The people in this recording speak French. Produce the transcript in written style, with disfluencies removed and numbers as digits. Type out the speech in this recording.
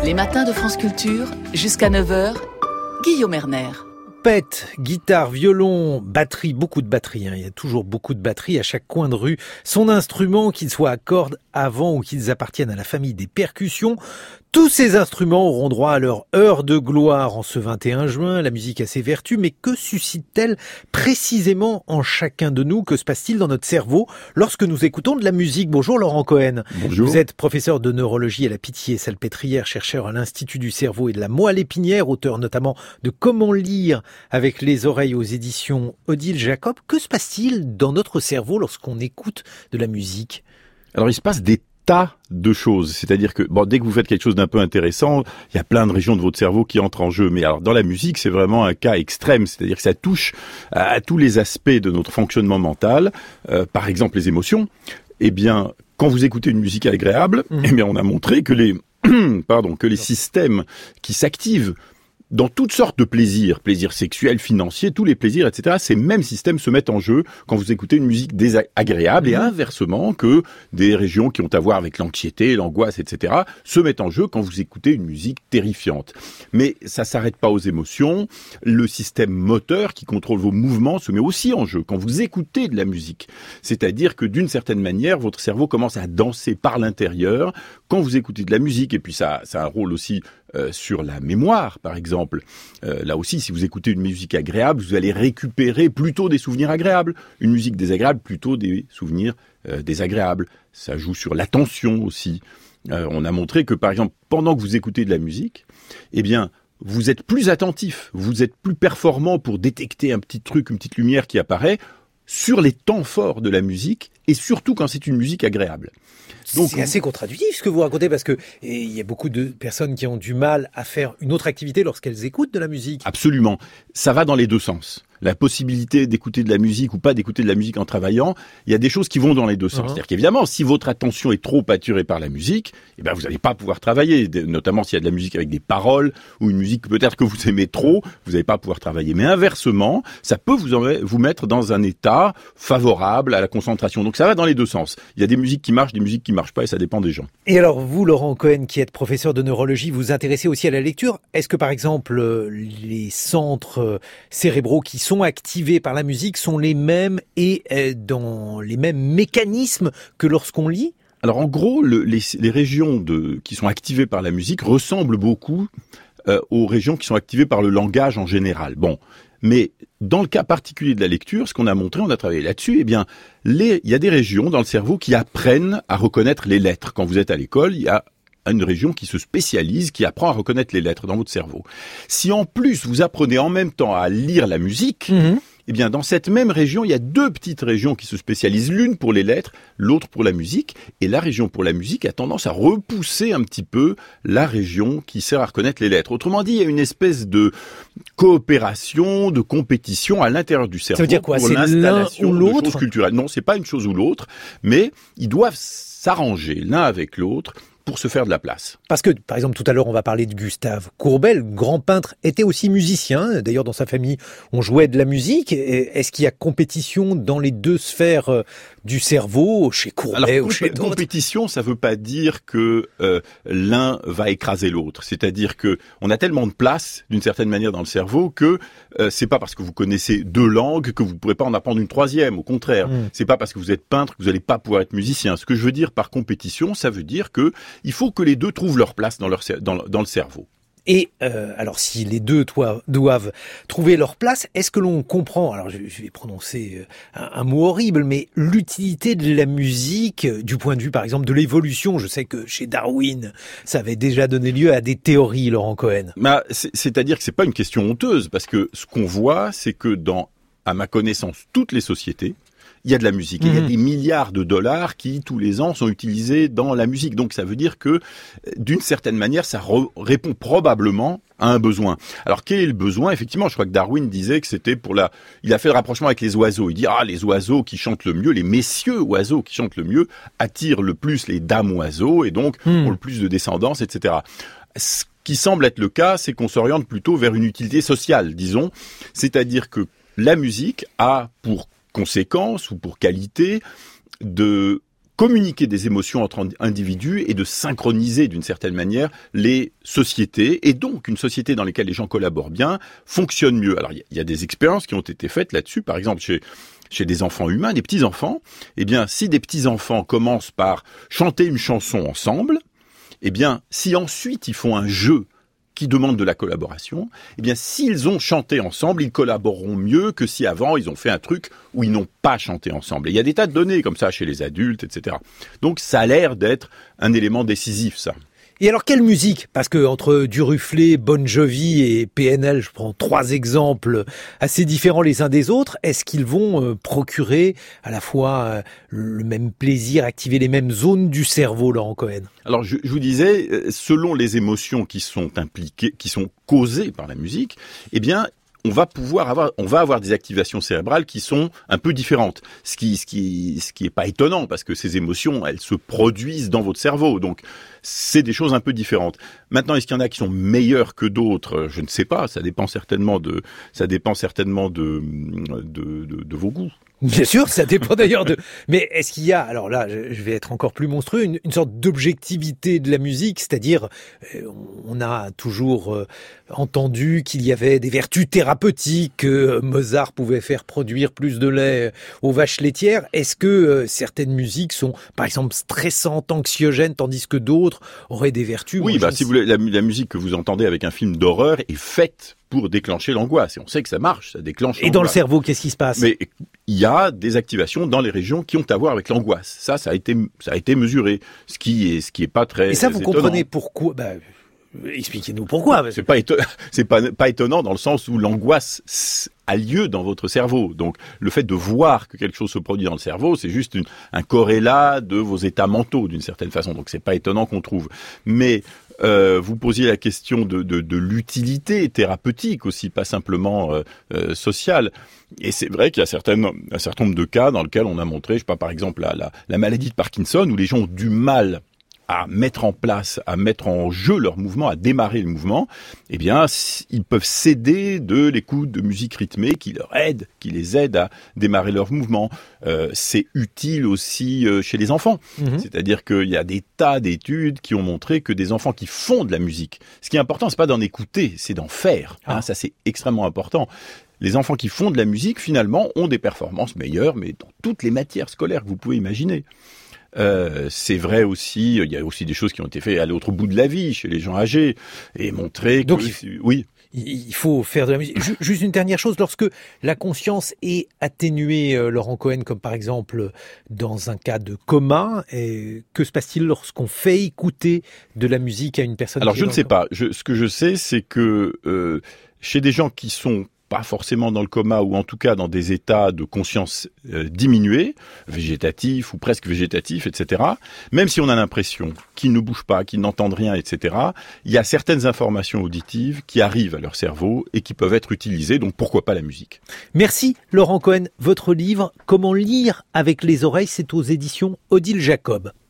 Les matins de France Culture, jusqu'à 9h, Guillaume Erner. Trompette, guitare, violon, batterie, beaucoup de batterie. Il y a toujours beaucoup de batterie à chaque coin de rue. Son instrument, qu'il soit à cordes avant ou qu'ils appartiennent à la famille des percussions, tous ces instruments auront droit à leur heure de gloire en ce 21 juin. La musique a ses vertus, mais que suscite-t-elle précisément en chacun de nous? Que se passe-t-il dans notre cerveau lorsque nous écoutons de la musique? Bonjour Laurent Cohen. Bonjour. Vous êtes professeur de neurologie à la Pitié-Salpêtrière, chercheur à l'Institut du cerveau et de la moelle épinière, auteur notamment de Comment lire avec les oreilles aux éditions Odile Jacob. Que se passe-t-il dans notre cerveau lorsqu'on écoute de la musique? Alors il se passe des tas de choses, c'est-à-dire que dès que vous faites quelque chose d'un peu intéressant, il y a plein de régions de votre cerveau qui entrent en jeu. Mais alors dans la musique, c'est vraiment un cas extrême, c'est-à-dire que ça touche à tous les aspects de notre fonctionnement mental, par exemple les émotions. Eh bien, quand vous écoutez une musique agréable, eh bien on a montré que les systèmes qui s'activent dans toutes sortes de plaisirs sexuels, financiers, tous les plaisirs, etc., ces mêmes systèmes se mettent en jeu quand vous écoutez une musique désagréable et inversement que des régions qui ont à voir avec l'anxiété, l'angoisse, etc., se mettent en jeu quand vous écoutez une musique terrifiante. Mais ça s'arrête pas aux émotions. Le système moteur qui contrôle vos mouvements se met aussi en jeu quand vous écoutez de la musique. C'est-à-dire que d'une certaine manière, votre cerveau commence à danser par l'intérieur quand vous écoutez de la musique. Et puis ça a un rôle aussi sur la mémoire, par exemple. Là aussi, si vous écoutez une musique agréable, vous allez récupérer plutôt des souvenirs agréables. Une musique désagréable, plutôt des souvenirs désagréables. Ça joue sur l'attention aussi. On a montré que, par exemple, pendant que vous écoutez de la musique, eh bien, vous êtes plus attentif, vous êtes plus performant pour détecter un petit truc, une petite lumière qui apparaît sur les temps forts de la musique et surtout quand c'est une musique agréable. Donc, c'est assez contradictif ce que vous racontez parce que il y a beaucoup de personnes qui ont du mal à faire une autre activité lorsqu'elles écoutent de la musique. Absolument. Ça va dans les deux sens. La possibilité d'écouter de la musique ou pas d'écouter de la musique en travaillant, il y a des choses qui vont dans les deux sens. C'est-à-dire qu'évidemment, si votre attention est trop attirée par la musique, eh ben vous n'allez pas pouvoir travailler, notamment s'il y a de la musique avec des paroles ou une musique peut-être que vous aimez trop, vous n'allez pas pouvoir travailler. Mais inversement, ça peut vous mettre dans un état favorable à la concentration. Donc ça va dans les deux sens. Il y a des musiques qui marchent, des musiques qui marchent pas et ça dépend des gens. Et alors vous, Laurent Cohen, qui êtes professeur de neurologie, vous vous intéressez aussi à la lecture. Est-ce que par exemple les centres cérébraux qui sont activés par la musique sont les mêmes et dans les mêmes mécanismes que lorsqu'on lit? Alors en gros, les régions qui sont activées par la musique ressemblent beaucoup aux régions qui sont activées par le langage en général. Bon, mais dans le cas particulier de la lecture, ce qu'on a montré, on a travaillé là-dessus, eh bien, il y a des régions dans le cerveau qui apprennent à reconnaître les lettres. Quand vous êtes à l'école, il y a une région qui se spécialise, qui apprend à reconnaître les lettres dans votre cerveau. Si en plus vous apprenez en même temps à lire la musique, eh bien dans cette même région, il y a deux petites régions qui se spécialisent, l'une pour les lettres, l'autre pour la musique, et la région pour la musique a tendance à repousser un petit peu la région qui sert à reconnaître les lettres. Autrement dit, il y a une espèce de coopération, de compétition à l'intérieur du cerveau. Ça veut dire quoi? Pour C'est l'installation l'un ou l'autre? de choses culturelles. Non, c'est pas une chose ou l'autre, mais ils doivent s'arranger l'un avec l'autre pour se faire de la place. Parce que, par exemple, tout à l'heure, on va parler de Gustave Courbet, le grand peintre, était aussi musicien. D'ailleurs, dans sa famille, on jouait de la musique. Est-ce qu'il y a compétition dans les deux sphères du cerveau, chez Courbet ou chez d'autres? Compétition, ça veut pas dire que l'un va écraser l'autre. C'est-à-dire que on a tellement de place, d'une certaine manière, dans le cerveau que c'est pas parce que vous connaissez deux langues que vous ne pourrez pas en apprendre une troisième. Au contraire, c'est pas parce que vous êtes peintre que vous n'allez pas pouvoir être musicien. Ce que je veux dire par compétition, ça veut dire que il faut que les deux trouvent leur place dans le cerveau. Et alors, si les deux doivent trouver leur place, est-ce que l'on comprend, alors je vais prononcer un mot horrible, mais l'utilité de la musique du point de vue, par exemple, de l'évolution? Je sais que chez Darwin, ça avait déjà donné lieu à des théories, Laurent Cohen. C'est-à-dire que c'est pas une question honteuse, parce que ce qu'on voit, c'est que à ma connaissance, toutes les sociétés, il y a de la musique. Et il y a des milliards de dollars qui, tous les ans, sont utilisés dans la musique. Donc, ça veut dire que, d'une certaine manière, ça répond probablement à un besoin. Alors, quel est le besoin? Effectivement, je crois que Darwin disait que c'était il a fait le rapprochement avec les oiseaux. Il dit, les oiseaux qui chantent le mieux, les messieurs oiseaux qui chantent le mieux, attirent le plus les dames oiseaux et donc ont le plus de descendance, etc. Ce qui semble être le cas, c'est qu'on s'oriente plutôt vers une utilité sociale, disons. C'est-à-dire que la musique a pour conséquence ou pour qualité de communiquer des émotions entre individus et de synchroniser d'une certaine manière les sociétés. Et donc, une société dans laquelle les gens collaborent bien fonctionne mieux. Alors, il y a des expériences qui ont été faites là-dessus. Par exemple, chez des enfants humains, des petits-enfants. Eh bien, si des petits-enfants commencent par chanter une chanson ensemble, eh bien, si ensuite ils font un jeu qui demande de la collaboration, eh bien, s'ils ont chanté ensemble, ils collaboreront mieux que si avant, ils ont fait un truc où ils n'ont pas chanté ensemble. Et il y a des tas de données comme ça chez les adultes, etc. Donc, ça a l'air d'être un élément décisif, ça. Et alors, quelle musique? Parce que entre Duruflé, Bon Jovi et PNL, je prends 3 exemples assez différents les uns des autres, est-ce qu'ils vont procurer à la fois le même plaisir, activer les mêmes zones du cerveau, Laurent Cohen? Alors, je vous disais, selon les émotions qui sont impliquées, qui sont causées par la musique, eh bien, on va avoir des activations cérébrales qui sont un peu différentes. Ce qui est pas étonnant parce que ces émotions, elles se produisent dans votre cerveau. Donc, c'est des choses un peu différentes. Maintenant, est-ce qu'il y en a qui sont meilleures que d'autres? Je ne sais pas. Ça dépend certainement de vos goûts. Bien sûr, ça dépend d'ailleurs de... Mais est-ce qu'il y a, alors là, je vais être encore plus monstrueux, une sorte d'objectivité de la musique, c'est-à-dire, on a toujours entendu qu'il y avait des vertus thérapeutiques, que Mozart pouvait faire produire plus de lait aux vaches laitières. Est-ce que certaines musiques sont, par exemple, stressantes, anxiogènes, tandis que d'autres auraient des vertus? Oui, si vous voulez, la musique que vous entendez avec un film d'horreur est faite pour déclencher l'angoisse. Et on sait que ça marche, ça déclenche l'angoisse. Et dans le cerveau, qu'est-ce qui se passe? Mais il y a des activations dans les régions qui ont à voir avec l'angoisse. Ça a été mesuré. Ce qui est pas très Et ça, vous étonnant. comprenez pourquoi? Expliquez-nous pourquoi. C'est pas étonnant dans le sens où l'angoisse a lieu dans votre cerveau. Donc, le fait de voir que quelque chose se produit dans le cerveau, c'est juste un corrélat de vos états mentaux, d'une certaine façon. Donc, c'est pas étonnant qu'on trouve. Mais, vous posiez la question de l'utilité thérapeutique aussi, pas simplement sociale. Et c'est vrai qu'il y a un certain nombre de cas dans lesquels on a montré, je sais pas, par exemple, la maladie de Parkinson, où les gens ont du mal à mettre en jeu leur mouvement, à démarrer le mouvement, eh bien, ils peuvent s'aider de l'écoute de musique rythmée qui les aide à démarrer leur mouvement. C'est utile aussi chez les enfants. Mmh. C'est-à-dire qu'il y a des tas d'études qui ont montré que des enfants qui font de la musique, ce qui est important, c'est pas d'en écouter, c'est d'en faire. Hein, ça, c'est extrêmement important. Les enfants qui font de la musique, finalement, ont des performances meilleures, mais dans toutes les matières scolaires que vous pouvez imaginer. C'est vrai aussi, il y a aussi des choses qui ont été faites à l'autre bout de la vie, chez les gens âgés, et montrer donc, que... Oui. Il faut faire de la musique. Juste une dernière chose, lorsque la conscience est atténuée, Laurent Cohen, comme par exemple dans un cas de coma, que se passe-t-il lorsqu'on fait écouter de la musique à une personne? Alors je ne sais pas. Ce que je sais, c'est que chez des gens qui sont pas forcément dans le coma, ou en tout cas dans des états de conscience diminués, végétatifs ou presque végétatifs, etc., même si on a l'impression qu'ils ne bougent pas, qu'ils n'entendent rien, etc., il y a certaines informations auditives qui arrivent à leur cerveau et qui peuvent être utilisées, donc pourquoi pas la musique. Merci Laurent Cohen. Votre livre « Comment lire avec les oreilles », c'est aux éditions Odile Jacob.